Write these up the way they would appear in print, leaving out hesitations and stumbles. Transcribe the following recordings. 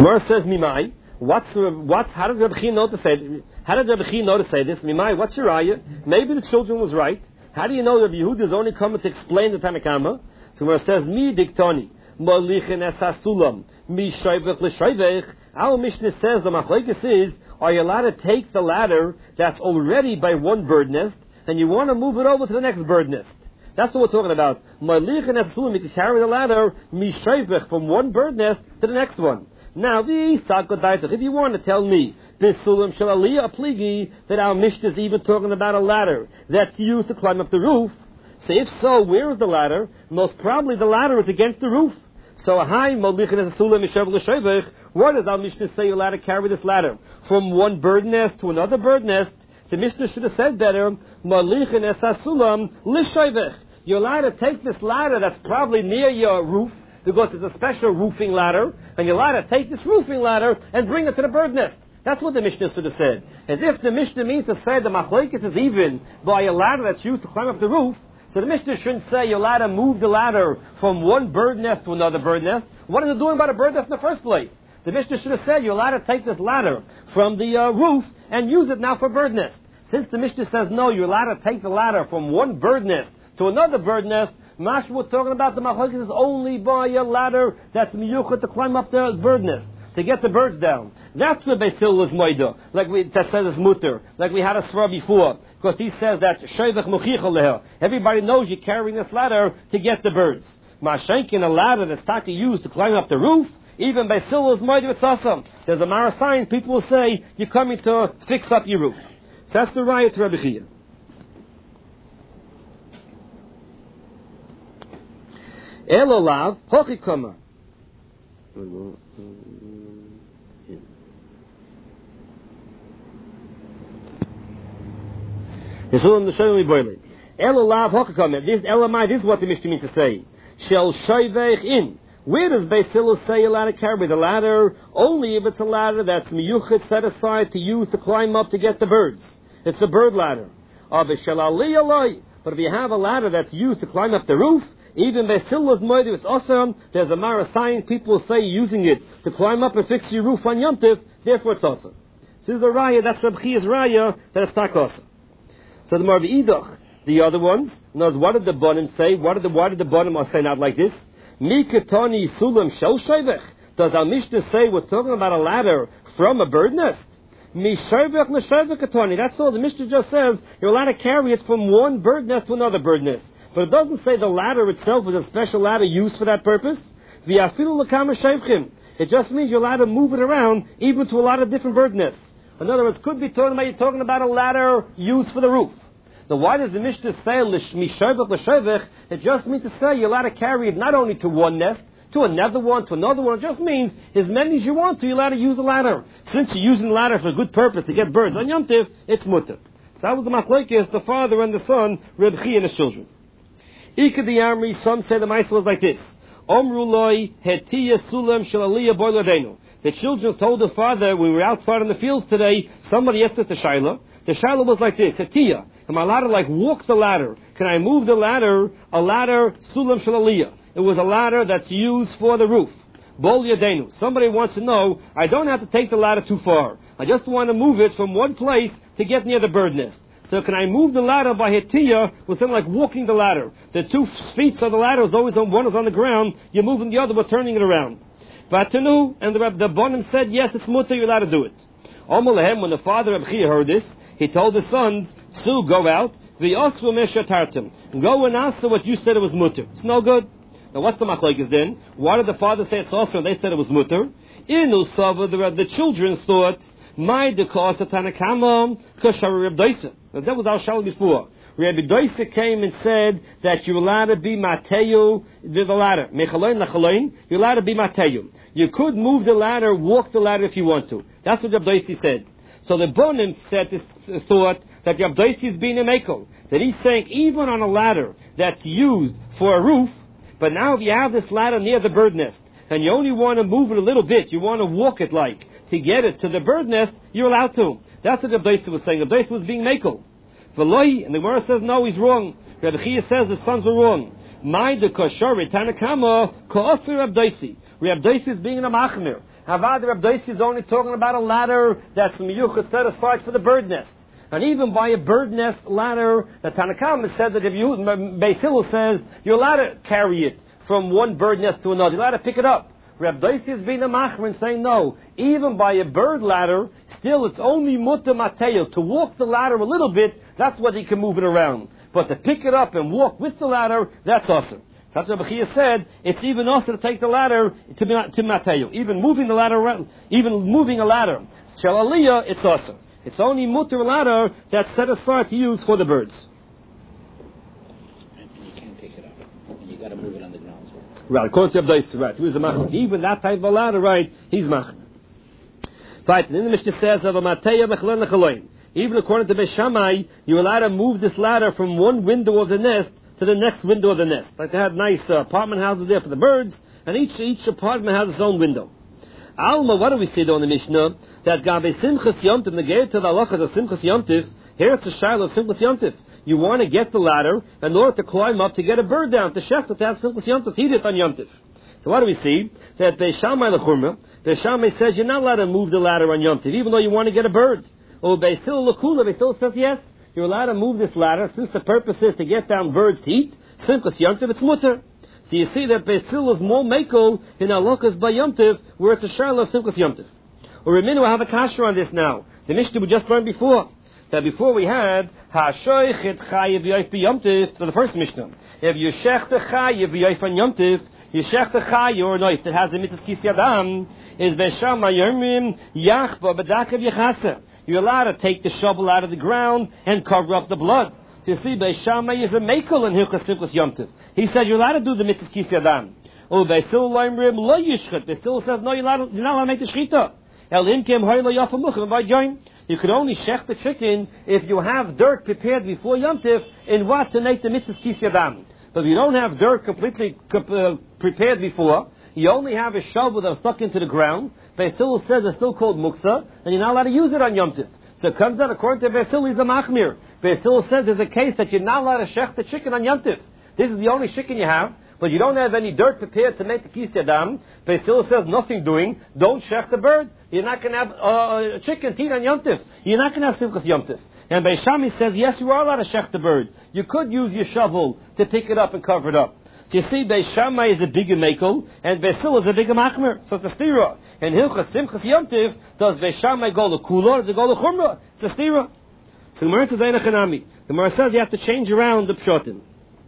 Gemara says, Mimai. How did Rabbi Chia know to say? How did Rabbi Chia know to say this? Mimai, what's your raya? Maybe the children was right. How do you know that Yehuda is only coming to explain the Tanakama? So Gemara says, Mi diktoni malichin esasulam mi shayvech l'shayvech. Our Mishnah says the machlekes is: are you allowed to take the ladder that's already by one bird nest and you want to move it over to the next bird nest? That's what we're talking about. Malichin esasulam, you can carry the ladder mi shayvech from one bird nest to the next one. Now, if you want to tell me Bisulam Shalaliyah Pligi that our Mishnah is even talking about a ladder that's used to climb up the roof, so if so, where is the ladder? Most probably the ladder is against the roof. So, what does our Mishnah say you're allowed to carry this ladder? From one bird nest to another bird nest? The Mishnah should have said better, you're allowed to take this ladder that's probably near your roof, because it's a special roofing ladder, and you're allowed to take this roofing ladder and bring it to the bird nest. That's what the Mishnah should have said. As if the Mishnah means to say the machlokes is even by a ladder that's used to climb up the roof, so the Mishnah shouldn't say you're allowed to move the ladder from one bird nest to another bird nest. What is it doing about a bird nest in the first place? The Mishnah should have said you're allowed to take this ladder from the roof and use it now for bird nest. Since the Mishnah says no, you're allowed to take the ladder from one bird nest to another bird nest, Mash, we're talking about the machlokes is only by a ladder that's miyuchat to climb up the bird nest, to get the birds down. That's where Beis Hillel was moida, that says it's mutter, like we had a svara before, because he says that shayvech muchicha leher. Everybody knows you're carrying this ladder to get the birds. Mashenkin, a ladder that's taki used to climb up the roof, even Beis Hillel is moida with awesome. There's a Mara sign, people will say you're coming to fix up your roof. So that's the raya to Rabbi Chia. Elolav hochikoma. Elolav hochikoma. This elamai. This is what the Mishnah means to say. Shel shayvech in. Where does Beis Hillel say you're allowed to carry the ladder? Only if it's a ladder that's miyuchet set aside to use to climb up to get the birds. It's a bird ladder. But if you have a ladder that's used to climb up the roof, even Beis Hillel's moed, it's awesome. There's a Mara sign. People will say using it to climb up and fix your roof on Yom Tov. Therefore, it's awesome. So there's a raya. That's Rabbi Chia's raya that it's tak awesome. So the Marv Idach, the other ones, knows what did the Bonim say? Why did the Bonim say not like this? Mikatoni sulam shel shayvech. Does our Mishnah say we're talking about a ladder from a bird nest? Mishayvech l'shayvech katoni. That's all. The Mishnah just says you're allowed to carry it from one bird nest to another bird nest. But it doesn't say the ladder itself is a special ladder used for that purpose. It just means you're allowed to move it around even to a lot of different bird nests. In other words, could be you're talking about a ladder used for the roof. Now why does the Mishnah say it just means to say you're allowed to carry it not only to one nest, to another one, to another one. It just means as many as you want to, you're allowed to use the ladder. Since you're using the ladder for a good purpose to get birds on Yom Tov, it's mutter. So that was the machlokes, the father and the son, Reb Chia and his children. Ika the Amri, some say the Maisa was like this. Omruloi hetiya sulam shalaliyah boiladenu. The children told the father, we were outside in the fields today, somebody asked us the Shaila. The Shaila was like this, hetiya. Am I allowed to walk the ladder? Can I move the ladder? A ladder, sulam shalaliyah. It was a ladder that's used for the roof. Bol yadenu. Somebody wants to know, I don't have to take the ladder too far. I just want to move it from one place to get near the bird nest. So can I move the ladder by hetiya with something like walking the ladder? The 2 feet of the ladder is always on, one is on the ground, you're moving the other but turning it around. Vatanu, and the Bonim said, yes, it's mutter, you're allowed to do it. Omalahem, when the father of Chia heard this, he told his sons, Su, go out, v'yosvu meshatartim. Go and answer what you said it was mutter. It's no good. Now what's the machlokes then? Why did the father say it's also and they said it was mutter? Inu sava, the children thought, my dekos Tanakama kashar Reb Doisa. That was our shal before. Rabbi Doisa came and said that you're allowed to be Mateyu, the ladder. Mechaloin lachaloin, you're allowed to be Mateyu. You could move the ladder, walk the ladder if you want to. That's what Rabbi Doisa said. So the Bonim said this thought that Rabbi Doisa is being a mekel. That he's saying even on a ladder that's used for a roof, but now if you have this ladder near the bird nest, and you only want to move it a little bit, you want to walk it to get it to the bird nest, you're allowed to. That's what Rabbi Doisa was saying. Rabbi Doisa was being mekel. V'loi, and the Gemara says, no, he's wrong. Rabbi Chia says the sons were wrong. My the kashari Tanakama ka'asir Rabbi Doisa. Rabbi Doisa is being a machmir. Havad Reb Doisi is only talking about a ladder that's miyuchat set aside for the bird nest. And even by a bird nest ladder, the Tanakam said that if you, Beis Hillel says, you're allowed to carry it from one bird nest to another. You're allowed to pick it up. Reb Doisi is being a machmer and saying, no, even by a bird ladder, still it's only mutter mateo. To walk the ladder a little bit, that's what he can move it around. But to pick it up and walk with the ladder, that's awesome. So that's what Bechia said, it's even also to take the ladder to mateo. Even moving the ladder around, even moving a ladder. Shel Aliyah, it's awesome. It's only mutter ladder that's set aside to use for the birds. And you can't pick it up. And you got to move it on the ground. Right, according to Abdais, right. Who is a machmer? Even that type of a ladder, right, he's machmer. Right, and then the Mishnah says of a mateya mechlan lechaloin. Even according to Beis Shammai, you're allowed to move this ladder from one window of the nest to the next window of the nest. Like they had nice apartment houses there for the birds, and each apartment has its own window. Alma, what do we say though in the Mishnah? That Gabe Simchas Yomtiv, negated to the halachas of Simchas Yomtiv, here it's a shiloh of Simchas Yomtiv. You want to get the ladder in order to climb up to get a bird down, to shechta, to have Simchas Yomtiv, to eat it on Yomtiv. So what do we see? That Beis Shammai lechumra, Beis Shammai says you're not allowed to move the ladder on Yomtiv, even though you want to get a bird. Or Beis Hillel lekula, Beis Hillel says yes, you're allowed to move this ladder, since the purpose is to get down birds to eat, Simchas Yomtiv, it's mutter. So you see that Beis Hillel is more mekel in halakas by Yomtiv, where it's a shiloh of Simchas Yomtiv. Or Reminu, I have a kasher on this now. The Mishnah we just learned before. That before we had Hashoich et chayiv yoif b'yomtiv for the first Mishnah. If you shech the chayiv yoif on yomtiv, you shech the chayiv or noif that has the mitzvah kis yadam is Beis Yomim yachba b'dakav yechasa. You're allowed to take the shovel out of the ground and cover up the blood. So you see, Beis Shammai is a mekel in Hilchas Simchas Yomtiv. He says you're allowed to do the mitzvah kis yadam. Oh, Beis Hillel loimrim lo yishchet. Beis Hillel says no, you're not allowed to make the shchita. You could only shech the chicken if you have dirt prepared before Yom Tif in what to make the mitzvah kis yadam. But if you don't have dirt completely prepared before, you only have a shovel that's stuck into the ground. Beis Hillel says it's still called muksa, and you're not allowed to use it on Yom Tif. So it comes out according to Beis Hillel, he's a machmir. Beis Hillel says there's a case that you're not allowed to shech the chicken on Yom Tif. This is the only chicken you have, but you don't have any dirt prepared to make the kis yadam. Beis Hillel says nothing doing. Don't shech the bird. You're not going to have chicken to eat on Yom Tif. You're not going to have Simchas Yom Tif. And Beis Shammai says, yes, you are allowed to shech the bird. You could use your shovel to pick it up and cover it up. So you see, Beis Shammai is a bigger mekel, and Beis Hillel is a bigger machmer. So it's a stira. And Hilchas Simchas Yom Tif, does Beis Shammai go to kula, or does it go to chumrah? It's a stira. So the Gemara says, the Gemara says you have to change around the pshotim.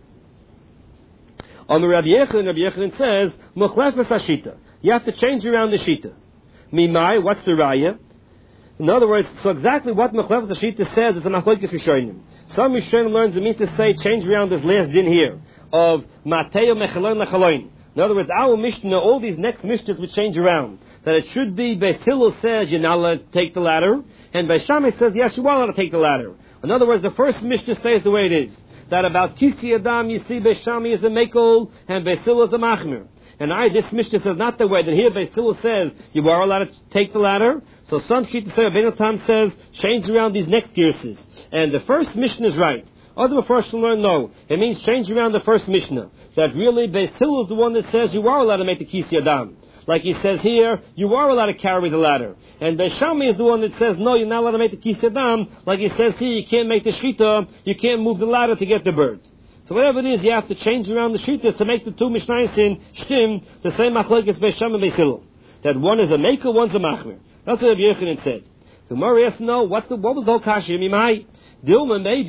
On the Rabbi Yechon says, Mochlefes Hashita. You have to change around the shita. Mimai, what's the raya? In other words, so exactly what Mochlefes Hashita says is a machlokes Rishonim. Some Rishonim learns it means to say, change around this last din here, of Mateo Mechalon Lechaloin. In other words, our Mishnah, all these next Mishnahs would change around. That it should be, Beis Hillel says, you're not allowed to take the ladder, and Beis Shammai says, yes, you are allowed to take the ladder. In other words, the first Mishnah stays the way it is. That about Kisi Adam, you see Beis Shammai is a mekel, and Beis Hillel is a machmir. And this Mishnah says not the way, that here Beis Hillel says, you are allowed to take the ladder. So some Shita say, Rabbeinu Tam says, change around these next gearses. And the first Mishnah is right. Other first to learn, no. It means change around the first Mishnah. That really Beis Hillel is the one that says, you are allowed to make the Kisi Adam. Like he says here, you are allowed to carry the ladder. And Beis Shammai is the one that says, no, you're not allowed to make the kis yadam. Like he says here, you can't make the shchita, you can't move the ladder to get the bird. So whatever it is, you have to change around the shchita to make the two mishnayos in shtim, the same machlokes Beis Shammai and Beis Hillel. That one is a maker, one's a machmir. That's what Rabbi Yochanan said. So Mari asked, no, what was the whole kasha? Mimai? When did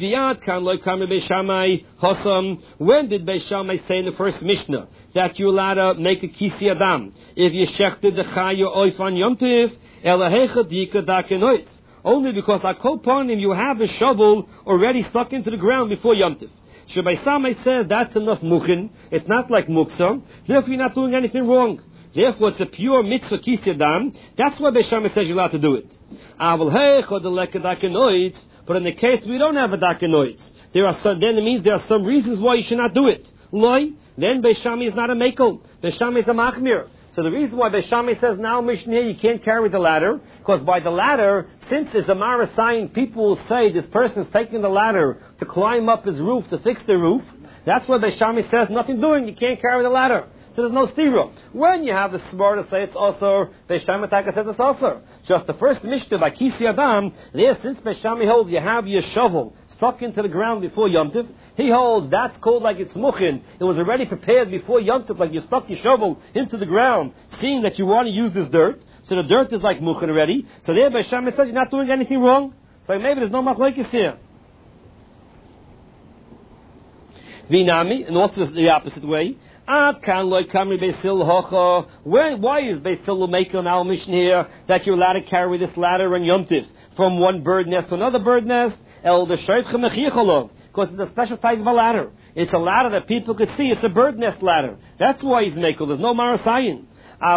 Beis Shammai say in the first Mishnah that you're allowed to make a kisi adam if you shechted the chayu oif on yomtiv elahecha dika dakenoitz? Only because I call upon him, you have a shovel already stuck into the ground before yomtiv. So Beis Shammai says that's enough muchin. It's not like muksa. Therefore, you're not doing anything wrong. Therefore, it's a pure mitzvah kisi adam. That's why Beis Shammai says you're allowed to do it. But in the case we don't have a dakenoitz, then it means there are some reasons why you should not do it. Loi, then Beis Shammai is not a mekel. Beis Shammai is a machmir. So the reason why Beis Shammai says now Mishnah you can't carry the ladder, because by the ladder, since it's a marasayin, people will say this person is taking the ladder to climb up his roof to fix the roof. That's why Beis Shammai says nothing doing. You can't carry the ladder. So there's no stira. When you have the smart to say it's also, Beis Shammai says it's also. Just the first Mishnah by Kisi Adam, there since Beis Shammai holds you have your shovel stuck into the ground before Yom Tov, he holds that's called like it's muchin. It was already prepared before Yom Tov, like you stuck your shovel into the ground, seeing that you want to use this dirt. So the dirt is like muchin already. So there Beis Shammai says you're not doing anything wrong. So maybe there's no machlokes here. Vinami, and also the opposite way. Why is Beis Hillel making an al mission here that you're allowed to carry this ladder and Yom Tov from one bird nest to another bird nest? Because it's a special type of a ladder. It's a ladder that people could see. It's a bird nest ladder. That's why he's making. There's no marasayin.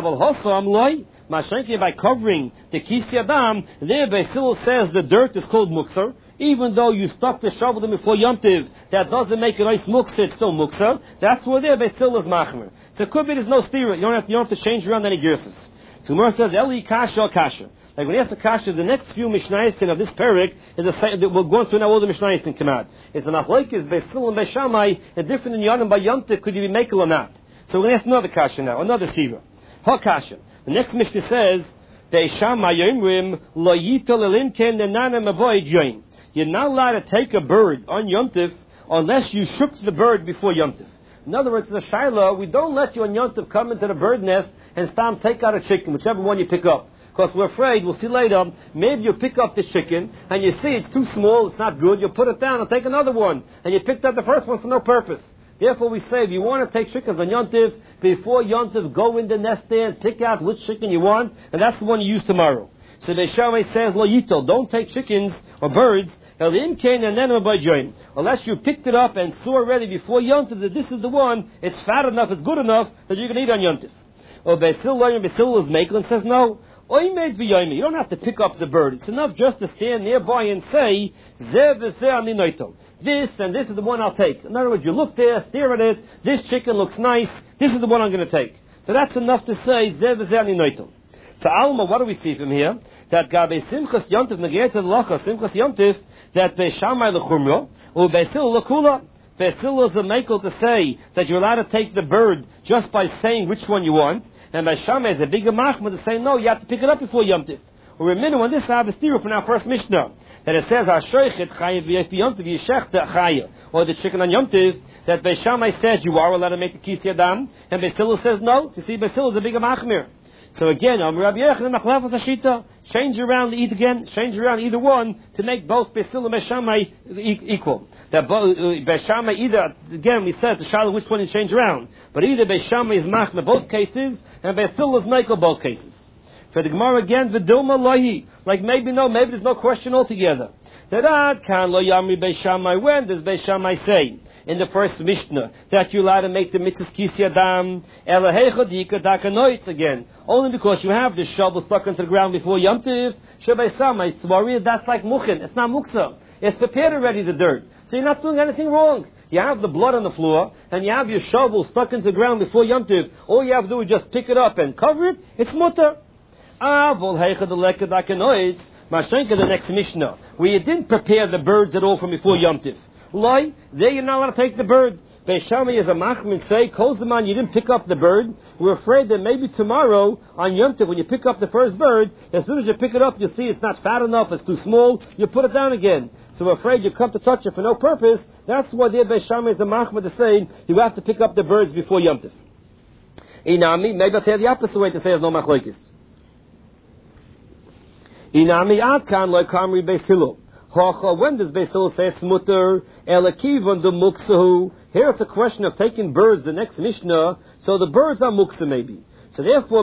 By covering the Kisi Adam, there Beis Hillel says the dirt is called muksar. Even though you stuck the shovel in before Yom Tov, that doesn't make it nice muksar, it's still muksar. That's where there Beis Hillel is machmer. So it could be there's no stira. You don't have to change around any gerses. So Gemara says, Eli kasha kasha. Like when he has the kasha, the next few mishnayos of this parak is we're going through now all the mishnayos can come out. It's a machlokes Beis Hillel and Beis Shammai, and different in Yonim by Yom Tov, could you be makel or not? So we're going to ask another kasha now, another stira. Ha kasha. The next mishnah says, Beis Shammai yomrim lo yitel elimken nenana mavoid yoim. You're not allowed to take a bird on Yom Tov unless you shook the bird before Yom Tov. In other words, the Shiloh, we don't let you on Yom Tov come into the bird nest and start take out a chicken, whichever one you pick up. Because we're afraid, we'll see later, maybe you pick up this chicken and you see it's too small, it's not good, you put it down and take another one. And you picked up the first one for no purpose. Therefore we say, if you want to take chickens on Yom Tov, before Yom Tov, go in the nest there and pick out which chicken you want, and that's the one you use tomorrow. So the Shammai says, Lo yito, don't take chickens or birds, unless you picked it up and saw already before Yom Tov that this is the one, it's fat enough, it's good enough that you can eat on Yom Tov. Or Beis Hillel is making and says, no, you don't have to pick up the bird. It's enough just to stand nearby and say, this and this is the one I'll take. In other words, you look there, stare at it, this chicken looks nice, this is the one I'm going to take. So that's enough to say, So Alma, what do we see from here? That Gabe Simchas Yontif Negeret Lacha Simchas Yontif that Beis Shammai lechumra or Beis Hillel lekula. Beis Hillel is a makel to say that you're allowed to take the bird just by saying which one you want, and Beis Shammai is a bigger machmir to say no, you have to pick it up before Yom Tov. Or remember when this I have a steer from our first Mishnah that it says Hashoichet Chayev V'Yef Yom Tov Yishechta Chayev or the chicken on Yom Tov, that Beis Shammai says you are allowed to make the Kisi Adam, and Beis Hillel says no. So you see, Beis Hillel is a bigger machmir. So again, Rabbi Yochanan Machlefas Hashita, change around either one to make both Beis Hillel and Beis Shammai equal. That Beis Shammai either, again we said, the Shiloh which one you change around, but either Beis Shammai is machmir both cases, and Beis Hillel is mekel both cases. For the Gemara again, V'dilma lohi, like maybe there's no question altogether. That kan lo yamri Beis Shammai, when does Beis Shammai say? In the first Mishnah, that you're allowed to make the mitzvah Kisi Adam, again. Only because you have this shovel stuck into the ground before Yom Tov, Beis Shammai, that's like muchin. It's not muksa. It's prepared already, the dirt. So you're not doing anything wrong. You have the blood on the floor, and you have your shovel stuck into the ground before Yom Tov. All you have to do is just pick it up and cover it. It's mutter. The next Mishnah, where you didn't prepare the birds at all from before Yom Tov. Loi, there you're not allowed to take the bird. Beis Shammai is a machmir and say, Kozaman, you didn't pick up the bird. We're afraid that maybe tomorrow on Yom Tov, when you pick up the first bird, as soon as you pick it up, you'll see it's not fat enough, it's too small, you put it down again. So we're afraid you come to touch it for no purpose. That's why the Beis Shammai is a machmir to say, you have to pick up the birds before Yom Tov. Inami, maybe I'll tell the opposite way to say there's no machlokes. Inami adkan loy kamri Beis Hillel. When does Beis Hillel say it's mutter? Elakivan the muksahu. Here it's a question of taking birds, the next Mishnah, so the birds are muksa maybe. So therefore,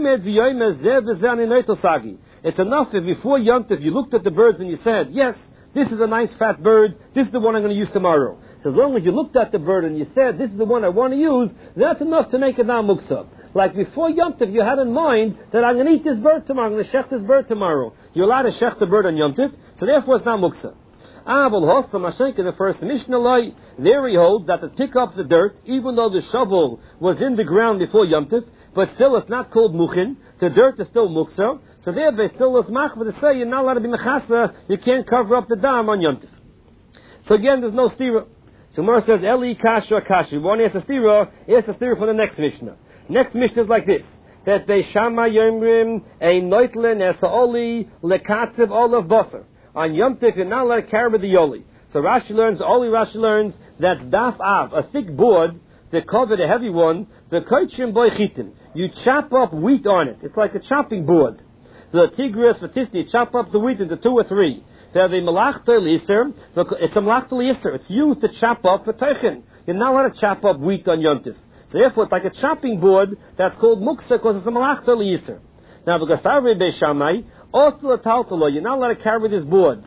it's enough if before Yom Tov you looked at the birds and you said, yes, this is a nice fat bird, this is the one I'm going to use tomorrow. So as long as you looked at the bird and you said, this is the one I want to use, that's enough to make it now muksa. Like before Yom Tov, you had in mind that I'm going to eat this bird tomorrow, I'm going to shech this bird tomorrow. You're allowed to shech the bird on Yom Tov, so therefore it's not muksa. In the first Mishnah, there he holds that to pick up the dirt, even though the shovel was in the ground before Yom Tov, but still it's not called muchin, the dirt is still muksa, so there Beis Hillel is machmir to say you're not allowed to be mechasa, you can't cover up the dam on Yom Tov. So again, there's no stira. Gemara says, Eli kasha kashi. One asks a stira for the next Mishnah. Next Mishnah is like this. That Beis Shammai Yomrim a noitle nesa'oli lekatziv olav basar. On Yom Tov, you're not allowed to carry with the yoli. So Rashi learns that daf av, a thick board, the covered a heavy one, the koichim boy chitim. You chop up wheat on it. It's like a chopping board. The tigris fatisni, you chop up the wheat into 2 or 3. They're the malachta lister. It's a malachta lister. It's used to chop up the teichin. You're not allowed to chop up wheat on Yom Tov. So therefore, it's like a chopping board that's called muksa because it's a malachta lister. Now, because Beis Shammai, also a taltalo, you're not allowed to carry this board.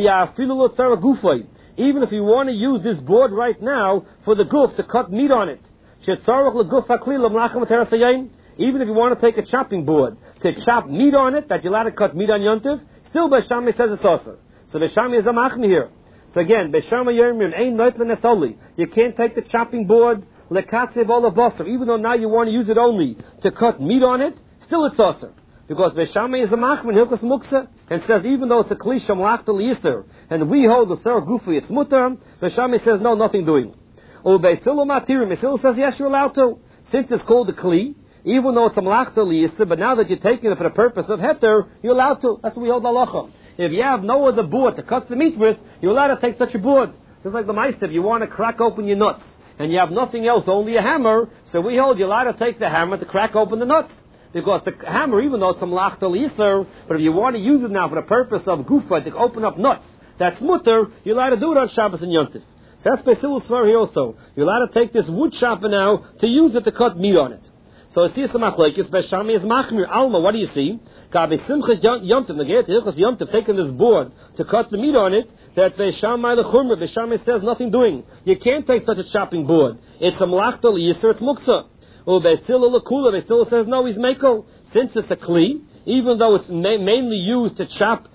Even if you want to use this board right now for the goof to cut meat on it. Even if you want to take a chopping board to chop meat on it, that you're allowed to cut meat on Yom Tov, still Beis Shammai says it's also. So Beis Shammai is a machmi here. So again, Beis Shammai Yomrim ain't noitle nesoli. You can't take the chopping board lekatzev olav basar. Even though now you want to use it only to cut meat on it, still it's also. Because Beis Shammai is a machmi in Hilchos Muksa and says even though it's a kli shamlachta liyister and we hold the ser gufi it's mutar, Beis Shammai says no, nothing doing. Or Beis Hillel matirim. Beis Hillel says yes, you're allowed to. Since it's called a kli, even though it's a malachta liyister, but now that you're taking it for the purpose of heter, you're allowed to. That's what we hold halacha. If you have no other board to cut the meat with, you're allowed to take such a board. Just like the meister, if you want to crack open your nuts and you have nothing else, only a hammer, so we hold you're allowed to take the hammer to crack open the nuts. Because the hammer, even though it's a malachta liyister, but if you want to use it now for the purpose of gufa, to open up nuts, that's mutter, you're allowed to do it on Shabbos and Yom Tov. So that's Beis Hillel's svar here also. You're allowed to take this wood chopper now to use it to cut meat on it. So it's here some machlekes. Beis Shammai is machmir alma. What do you see? Simchas Yom Tov, the Hilchos Yom Tov, taking this board to cut the meat on it. That Beis Shammai lechumra. Beis Shammai says nothing doing. You can't take such a chopping board. It's a malachta liyister. It's muksa. Or Beis Hillel lekula. Beis Hillel says no. He's meko. Since it's a kli, even though it's mainly used to chop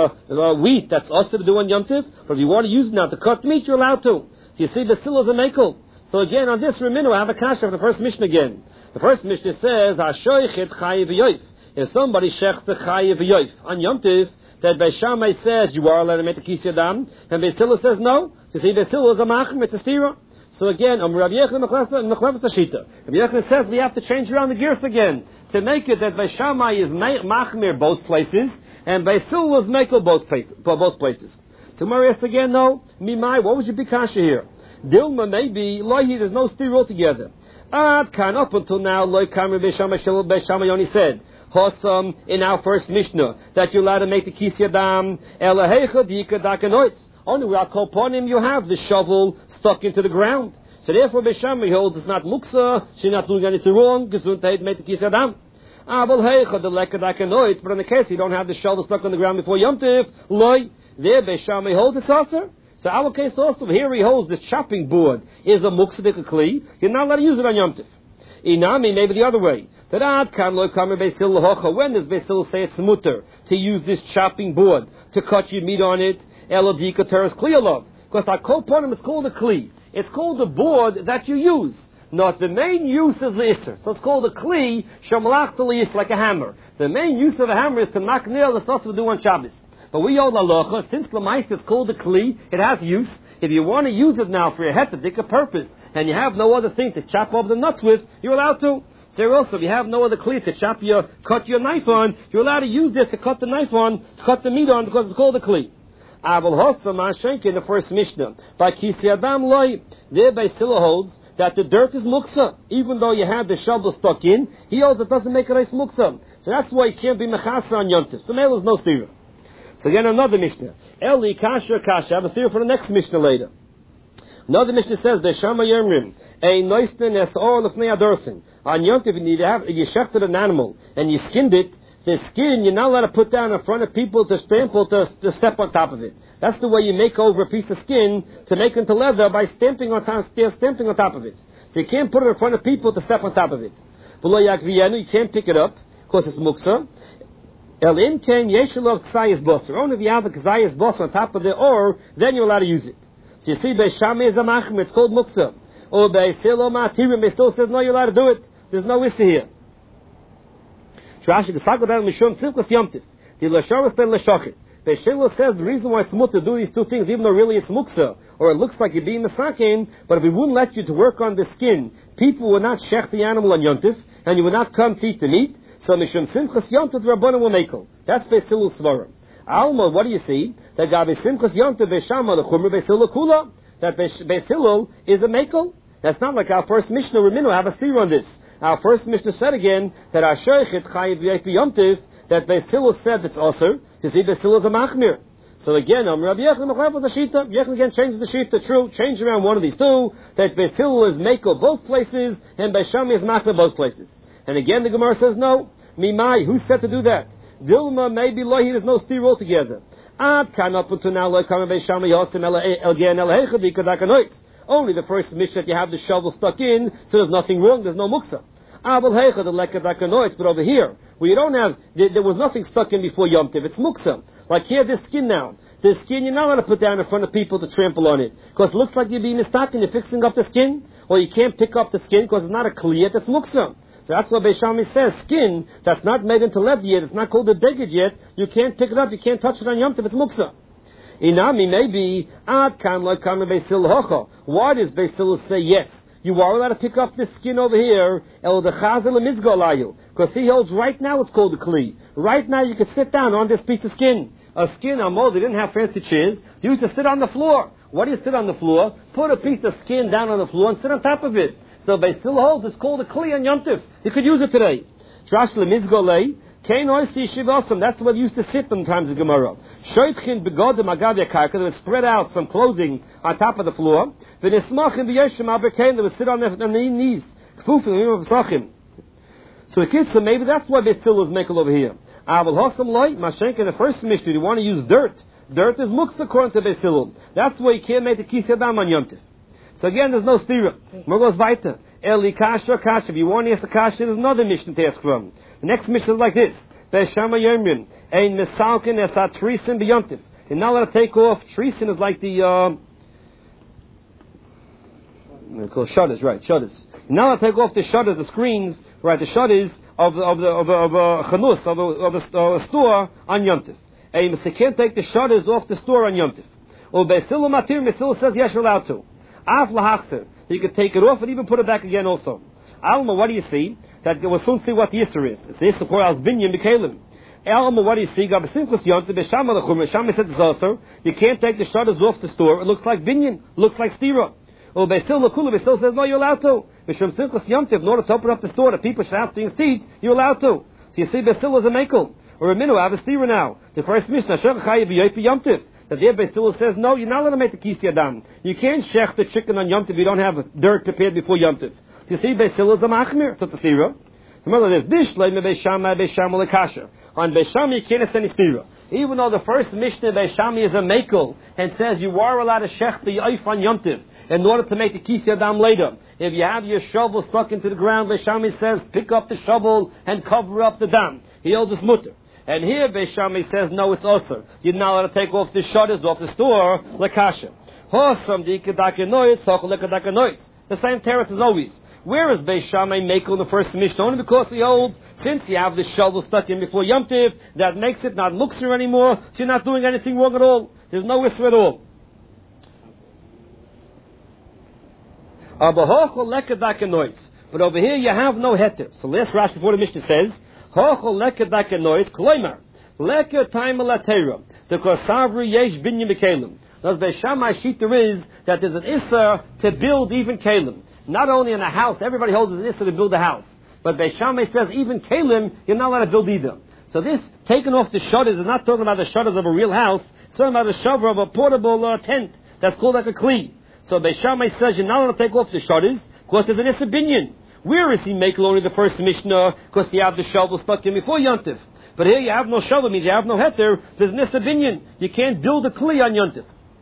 wheat, that's also to do on Yom Tov. But if you want to use it now to cut meat, you're allowed to. So you see, Beis Hillel is a meko. So again, on this reminu, I have a kasha for the first Mishnah again. The first Mishnah says, "Hashoichet chayiv yoif." If somebody shechts chayiv yoif on Yom Tov, that Beis Shammai says you are allowed to make the kisya dam, and Beis Hillel says no. You see, Beis Hillel is a machmir, it's a stira. So again, Rabbi Yechon Mechlefes Tashita. Rabbi Yechon says we have to change around the gears again to make it that Beis Shammai is machmir both places, and Beis Hillel is mekel both places. So Mary asks again, no, mimai, what was your big kasha here? Dilma maybe lohi, there's no stira altogether. Ad kan up until now, loy kamer Beis Shammai only said Hosam in our first Mishnah that you're allowed to make the kisya dam elahecha dika dakanoitz. Only without kolponim you have the shovel stuck into the ground. So therefore Beis Shammai holds it's not muksa, she's not doing anything wrong, gesundheit make the kisya dam. Abel hecha the leka dakanoitz, but in the case you don't have the shovel stuck on the ground before Yom Tov, loy, there Beis Shammai holds it's also. So our case also, here he holds this chopping board is a muksadik kli. You're not allowed to use it on Yom Tov. Inami, maybe the other way. That ad kan lo kamer Beis Hillel hocha. When does Beis Hillel say it's mutter to use this chopping board to cut your meat on it? Elodika teres kliyalov. Because our koponim is called a kli. It's called the board that you use. Not the main use is the iser. So it's called a kli shamalach is like a hammer. The main use of a hammer is to knock nail the stuff to do on Shabbos. But we hold halacha, since the ma'is is called a kli, it has use. If you want to use it now for a hetadik purpose, and you have no other thing to chop up the nuts with, you're allowed to. There also, if you have no other kli to cut your knife on, you're allowed to use this to cut the knife on, to cut the meat on, because it's called a kli. Abel Hossa Ma'ashenke in the first Mishnah, by Kisi Adam Loi, there Beis Hillel holds that the dirt is muksa. Even though you have the shovel stuck in, he holds it doesn't make a nice muksa. So that's why it can't be mechasa on Yom Tov. So Mel is no stira. So again, another Mishnah. Eli kasha kasha. I have a theory for the next Mishnah later. Another Mishnah says, Beis Shammai Yomrim, a noisten es or lefnei adorsin. On Yom Tov, you shechted an animal and you skinned it. The skin you're not allowed to put down in front of people to step on top of it. That's the way you make over a piece of skin to make it into leather by stamping on top of it. So you can't put it in front of people to step on top of it. You can't pick it up because it's muksa. Only if you have a kazayas boss on top of the or, then you're allowed to use it. So you see, Beis Shammai is a machmir, it's called muksa. Or Beis Hillel ma'atirim, they still says no, you're allowed to do it. There's no issue here. Rashi gesagod al mishum simchas Yom Tov. The lasharis ben lashachit. Beis Hillel says the reason why it's mutter to do these two things, even though really it's muksa, or it looks like you're being misakin, but if we wouldn't let you to work on the skin, people would not shech the animal on Yom Tov, and you will not come feet to meat. So Mishum Simchas Yontif Rabbanim will makel. That's Beis Hillel Svarim. Alma, what do you see? That Gabi Simchas Yontif Beishama the Chumra Beis Hillel Kula. That Beis Hillel is a makel. That's not like our first Mishnah. Reminu have a steer on this. Our first Mishnah said again that our Sheikhet Chayiv Yepi Yontif, that Beis Hillel said it's also to see Beis Hillel is a machmir. So again, Rabbi Yechon Mechlev was a shita. Yechon again changes the shita. True, change around one of these two. That Beis Hillel is makel both places and Beis Shammai is machmir both places. And again, the Gemara says no. Mimai, who's said to do that? Dilma maybe lohi. There's no steer altogether. Ad kan up until now lohi kama Beis Shammai yosim elgen elhecha bikadakanoitz. Only the first mission that you have the shovel stuck in, so there's nothing wrong. There's no muksa. Abel hecha the lekadakanoitz. But over here, where you don't have, there was nothing stuck in before Yom Tov. It's muksa. Like here, this skin now. The skin you're not allowed to put down in front of people to trample on it. Because it looks like you're being mistaken, you're fixing up the skin. Or you can't pick up the skin because it's not a kliyat, it's muksa. So that's what Beis Shammai says. Skin that's not made into leather yet, it's not called a deged yet, you can't pick it up, you can't touch it on Yom Tov, it's muksa. Inami maybe, ad kan like kan Beis Hillel hocha. Why does Beis Hillel say yes? You are allowed to pick up this skin over here, el the chazel mizgalayu. Because he holds right now it's called a kli. Right now you can sit down on this piece of skin. A skin, Amol, they didn't have fancy chairs. They used to sit on the floor. Why do you sit on the floor? Put a piece of skin down on the floor and sit on top of it. So Beis Hillel holds it's called a kli on Yom Tov. You could use it today. Trash lemizgolei. That's what used to sit sometimes in Gemara. Shoitchin begodim agav yakarka. They would spread out some clothing on top of the floor. V'nismachim b'yeshem aberkein. They would sit on their knees. Kfufim. So the kids said maybe that's why Beis Hillel is makel over here. Aval hosam loy mashenk in the first Mishnah. You want to use dirt. Dirt is muksa according to Beis Hillel. That's why you can't make the kis yadam on Yom Tov. So again, there's no stira. More goes weiter. Eli kasha kasha. If you want to ask the kasha, there's another Mishnah to ask from. The next Mishnah is like this. Beis Shammai Yomrim. Ein misalkin esat trisin b'yomtiv. You're not allowed to take off. Trisin is like the, called shutters, right, shutters. You're not allowed to take off the shutters, the screens, right, the shutters of a chanus, of a store on Yom Tov. And you can't take the shutters off the store on Yom Tov. Or Beis Hillel matir, Beis Hillel says yes, you're allowed to. Af lahachzer. You can take it off and even put it back again also. Alma, what do you see? That we'll soon see what the Yisr is. It's the Yisr for Al's Binyan B'Kalim. Alma, what do you see? Gabi Simchas Yontif, Beis Shammai L'chum. Beis Shammai said it's also, you can't take the shutters off the store. It looks like Binyan. Looks like Stira. Or Beis Hillel L'kula, Beis Hillel says, no, you're allowed to. Mishum Simchas Yontif, in order to open up the store, the people should have things to eat, you're allowed to. So you see, Beis Hillel is a makel. Or a minu, I have a Stira now. The first Mishnah, Shech Chayiv Yopi Yontif. That there Beis Hillel says, no, you're not allowed to make the kis yadam. You can't shech the chicken on Yom Tov if you don't have dirt prepared before Yom Tov. So you see, Beis Hillel is a machmir. So it's a stira. Remember, there's Bishlei me Beis Shammai lekasha. On Beis Shammai, you can't have any stira. Even though the first Mishnah Beis Shammai is a makel and says you are allowed to shech the oif on Yom Tov in order to make the kis yadam later. If you have your shovel stuck into the ground, Beis Shammai says pick up the shovel and cover up the dam. He holds his mutter. And here Beis Shammai says no, it's also. You're not allowed to take off the shutters off the store lekasha. The same teretz as always. Where is Beis Shammai makel in the first Mishnah? Only because he holds, since you have the shovel stuck in before Yom Tov, that makes it not mukser anymore, so you're not doing anything wrong at all. There's no issue at all. But over here you have no heter. So last Rashi before the Mishnah says, Kloimer, Leka time latera, the Kosavri Yesh Binyan B'Kalim. Thus Beis Shammai shita is that there's an issa to build even kalim. Not only in a house, everybody holds an issa to build a house. But Beis Shammai says even kalim, you're not allowed to build either. So this, taking off the shutters, is not talking about the shutters of a real house, it's talking about the shutter of a portable tent that's called like a kli. So Beis Shammai says you're not allowed to take off the shutters, because there's an issa binyan. Where is he making only the first Mishnah, because you have the shovel stuck in before Yom Tov? But here you have no shovel, means you have no heter, there's an issa binyan. You can't build a kli on Yom Tov.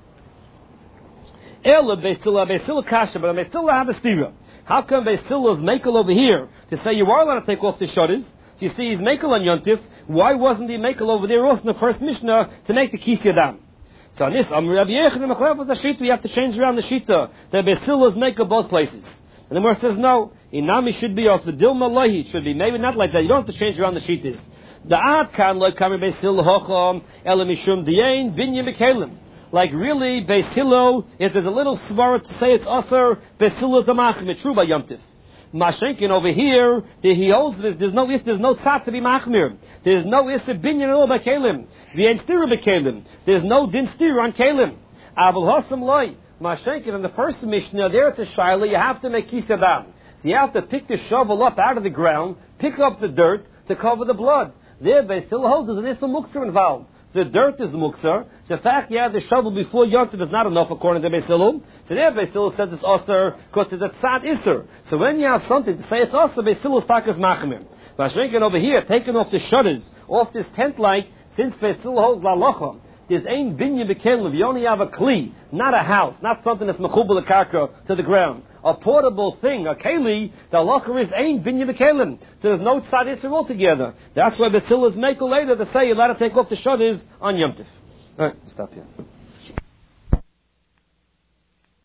Ela Beis Hillel kasha, but Beis Hillel have a stira. How come Beis Hillel is makel over here to say you are allowed to take off the shutters? So you see he's makel on Yom Tov. Why wasn't he makel over there also in the first Mishnah to make the kis yadam? So on this, Rabbi Yechon Mechlev was a shita. We have to change around the shita. That Beis Hillel is makel both places. And the Gemara says no. Inami should be also the Dilma Lahi should be maybe not like that. You don't have to change around the shitas. The Ad kan like coming Beis Hillel hocham ela mishum diyain binyan b'kelim. Like really, Beis Hillel, if there's a little svara to say it's usher, Beis Hillel is a machmir, true by Yom Tov. Mashenkin over here, he holds this, there's no tzad to be machmir. There's no issa binyan at all by kelim. The ain't stira by kelim. There's no din stira on kelim. Avol hosam loy. Mashenkin in the first Mishnah, there it's a shaila, you have to make kisadam. So you have to pick the shovel up out of the ground, pick up the dirt to cover the blood. There, Beis Hillel holds there's an issa muktzah involved. The dirt is muktzah. The fact you have the shovel before Yontif is not enough according to Beis Hillel. So there Beis Hillel says it's osir because it's a tzad isser. So when you have something to say it's osir, Beis Hillel's tak is machmir. Mashenkin over here, taking off the shutters, off this tent light, since Beis Hillel holds la'locha, there's ain't binyan b'kelim. You only have a kli, not a house, not something that's mechubel karka to the ground. A portable thing, a keli, the halacha is ain't binyan b'kelim. So there's no tzad isser altogether. That's why Beis Hillel is makel later to say you're allowed to take off the shutters on Yom Tov. All right, stop here.